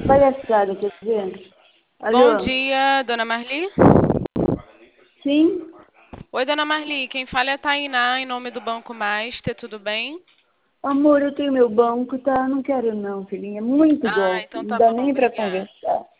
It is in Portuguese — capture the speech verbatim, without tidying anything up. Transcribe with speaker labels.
Speaker 1: palhaçada, quer ver?
Speaker 2: Bom
Speaker 1: Alô?
Speaker 2: dia, dona Marli.
Speaker 1: Sim?
Speaker 2: Oi, dona Marli. Quem fala é a Tainá, em nome do Banco Master. Tudo bem?
Speaker 1: Amor, eu tenho meu banco, tá? Não quero não, filhinha. É muito
Speaker 2: Ah,
Speaker 1: golpe.
Speaker 2: então
Speaker 1: Não
Speaker 2: tá
Speaker 1: dá
Speaker 2: bom,
Speaker 1: nem pra
Speaker 2: obrigada.
Speaker 1: conversar.